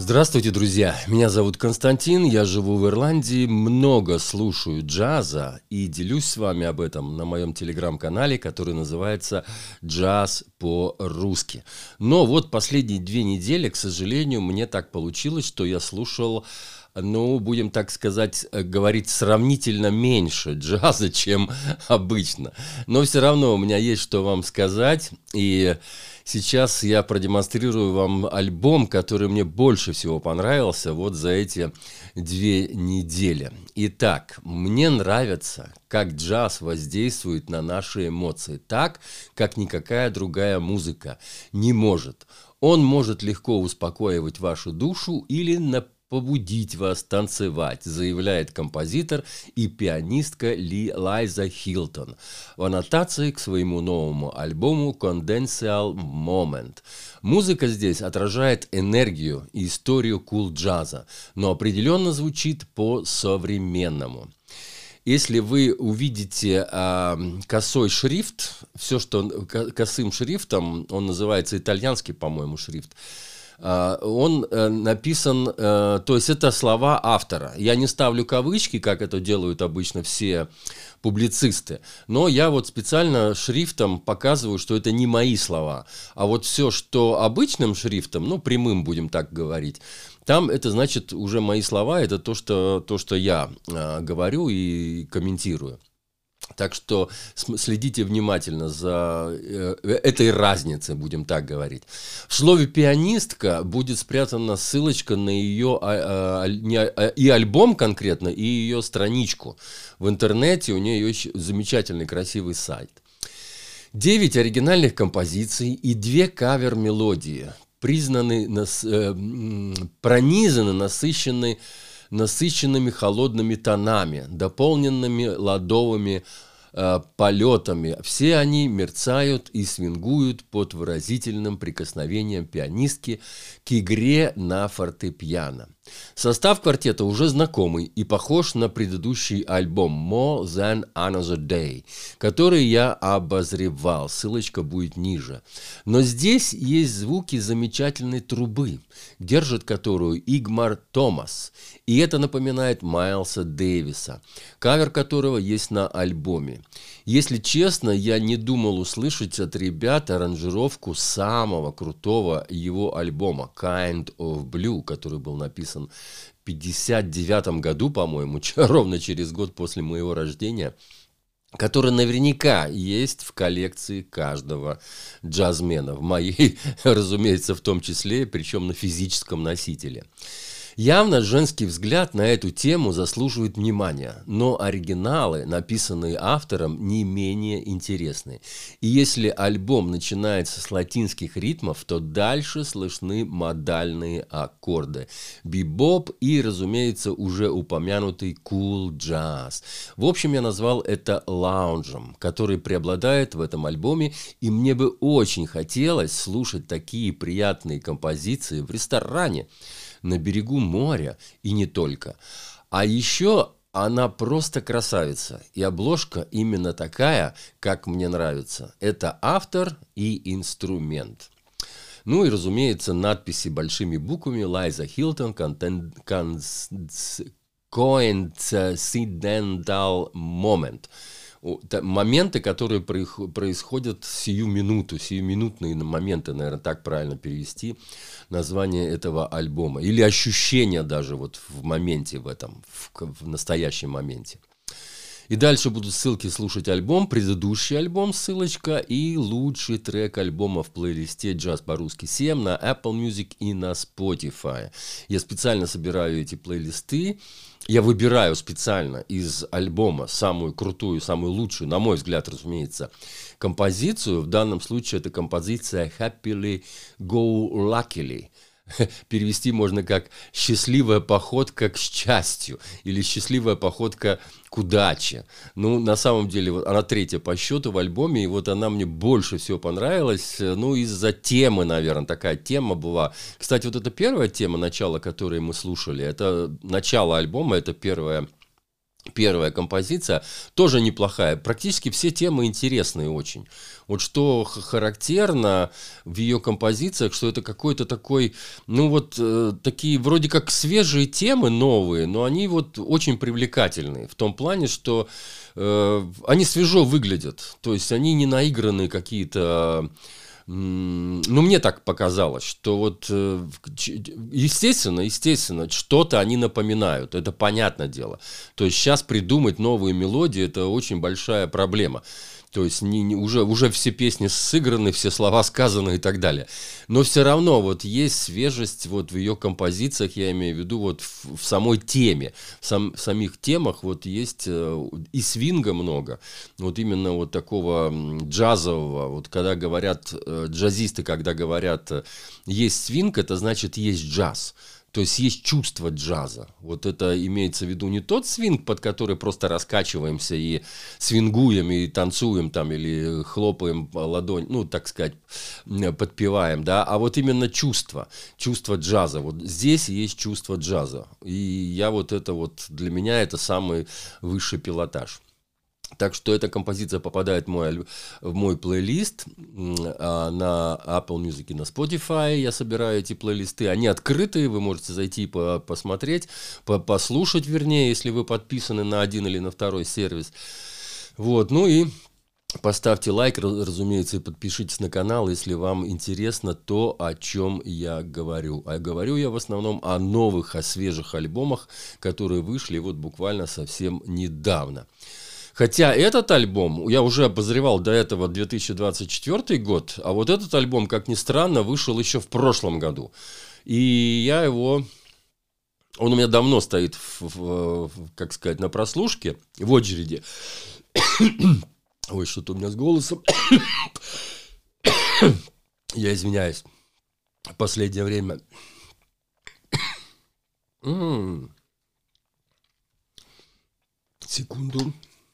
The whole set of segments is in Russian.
Здравствуйте, друзья! Меня зовут Константин, я живу в Ирландии, много слушаю джаза и делюсь с вами об этом на моем телеграм-канале, который называется «Джаз по-русски». Но вот последние 2 недели, к сожалению, мне так получилось, что я слушал, будем так сказать, говорить сравнительно меньше джаза, чем обычно. Но все равно у меня есть что вам сказать, и сейчас я продемонстрирую вам альбом, который мне больше всего понравился вот за эти 2 недели. Итак, мне нравится, как джаз воздействует на наши эмоции, так, как никакая другая музыка не может. Он может легко успокаивать вашу душу или побудить вас танцевать, заявляет композитор и пианистка Лайза Хилтон в аннотации к своему новому альбому «Condensal Moment». Музыка здесь отражает энергию и историю кул-джаза, но определенно звучит по-современному. Если вы увидите косой шрифт, все, что косым шрифтом, он называется итальянский, по-моему, шрифт, он написан, то есть это слова автора. Я не ставлю кавычки, как это делают обычно все публицисты, но я вот специально шрифтом показываю, что это не мои слова. А вот все, что обычным шрифтом, прямым будем так говорить, там это значит уже мои слова, это то, что я говорю и комментирую. Так что следите внимательно за этой разницей, будем так говорить. В слове «пианистка» будет спрятана ссылочка на ее и альбом конкретно, и ее страничку. В интернете у нее очень замечательный, красивый сайт. 9 оригинальных композиций и 2 кавер-мелодии пронизаны насыщенными холодными тонами, дополненными ладовыми полетами. Все они мерцают и свингуют под выразительным прикосновением пианистки к игре на фортепиано. Состав квартета уже знакомый и похож на предыдущий альбом «More Than Another Day», который я обозревал, ссылочка будет ниже. Но здесь есть звуки замечательной трубы, держит которую Игмар Томас, и это напоминает Майлса Дэвиса, кавер которого есть на альбоме. Если честно, я не думал услышать от ребят аранжировку самого крутого его альбома «Kind of Blue», который был написан в 1959 году, по-моему, ровно через год после моего рождения, который наверняка есть в коллекции каждого джазмена, в моей, разумеется, в том числе, причем на физическом носителе. Явно женский взгляд на эту тему заслуживает внимания, но оригиналы, написанные автором, не менее интересны. И если альбом начинается с латинских ритмов, то дальше слышны модальные аккорды, бибоп и, разумеется, уже упомянутый кул-джаз. В общем, я назвал это лаунжем, который преобладает в этом альбоме, и мне бы очень хотелось слушать такие приятные композиции в ресторане, на берегу моря и не только. А еще она просто красавица, и обложка именно такая, как мне нравится. Это автор и инструмент. Ну и, разумеется, надписи большими буквами «Лайза Хилтон», «Coincidental Moment». Моменты, которые происходят сию минуту, сиюминутные моменты, наверное, так правильно перевести название этого альбома. Или ощущения даже вот в моменте в этом, в настоящем моменте. И дальше будут ссылки слушать альбом, предыдущий альбом, ссылочка, и лучший трек альбома в плейлисте «Джаз по-русски 7» на Apple Music и на Spotify. Я специально собираю эти плейлисты. Я выбираю специально из альбома самую крутую, самую лучшую, на мой взгляд, разумеется, композицию. В данном случае это композиция «Happily Go Luckily». Перевести можно как «счастливая походка к счастью» или «счастливая походка к удаче». На самом деле, вот она 3-я по счету в альбоме, и вот она мне больше всего понравилась, из-за темы, наверное, такая тема была. Кстати, вот эта первая тема, начало которой мы слушали, это начало альбома, это первая Первая композиция тоже неплохая. Практически все темы интересные очень. Вот что характерно в ее композициях, что это какой-то такой, ну вот такие вроде как свежие темы новые, но они вот очень привлекательные. В том плане, что они свежо выглядят. То есть они не наигранные какие-то... Ну, мне так показалось, что вот, естественно, что-то они напоминают, это понятное дело. То есть сейчас придумать новые мелодии – это очень большая проблема. То есть уже все песни сыграны, все слова сказаны и так далее. Но все равно вот есть свежесть вот в ее композициях, я имею в виду вот в самой теме. В самих темах вот есть и свинга много. Вот именно вот такого джазового. Вот когда говорят, джазисты, когда говорят есть свинг, это значит есть джаз. То есть есть чувство джаза. Вот это имеется в виду не тот свинг, под который просто раскачиваемся и свингуем, и танцуем там, или хлопаем ладонь, ну, так сказать, подпеваем, да, а вот именно чувство джаза. Вот здесь есть чувство джаза. И я вот это вот, для меня это самый высший пилотаж. Так что эта композиция попадает в мой плейлист на Apple Music и на Spotify. Я собираю эти плейлисты. Они открытые, вы можете зайти и посмотреть, послушать, вернее, если вы подписаны на один или на второй сервис. Вот, ну и поставьте лайк, разумеется, и подпишитесь на канал, если вам интересно то, о чем я говорю. А говорю я в основном о новых, о свежих альбомах, которые вышли вот буквально совсем недавно. Хотя этот альбом, я уже обозревал до этого 2024 год, а вот этот альбом, как ни странно, вышел еще в прошлом году. И я его... Он у меня давно стоит, как сказать, на прослушке, в очереди. Ой, что-то у меня с голосом. Я извиняюсь. В последнее время... Секунду.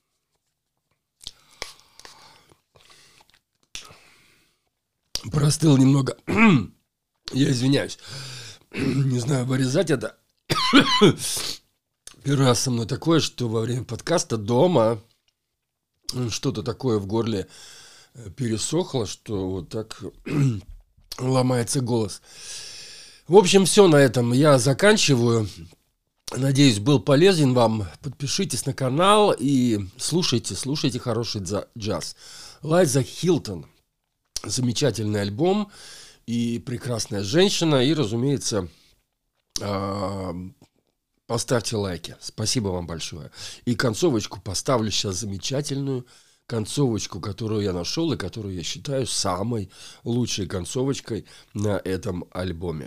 Простыл немного. Я извиняюсь. Не знаю, вырезать это. Первый раз со мной такое, что во время подкаста дома что-то такое в горле пересохло, что вот так ломается голос. В общем, все на этом я заканчиваю. Надеюсь, был полезен вам. Подпишитесь на канал и слушайте хороший джаз. Лайза Хилтон. Замечательный альбом и прекрасная женщина. И, разумеется, поставьте лайки. Спасибо вам большое. И концовочку поставлю сейчас замечательную концовочку, которую я нашел и которую я считаю самой лучшей концовочкой на этом альбоме.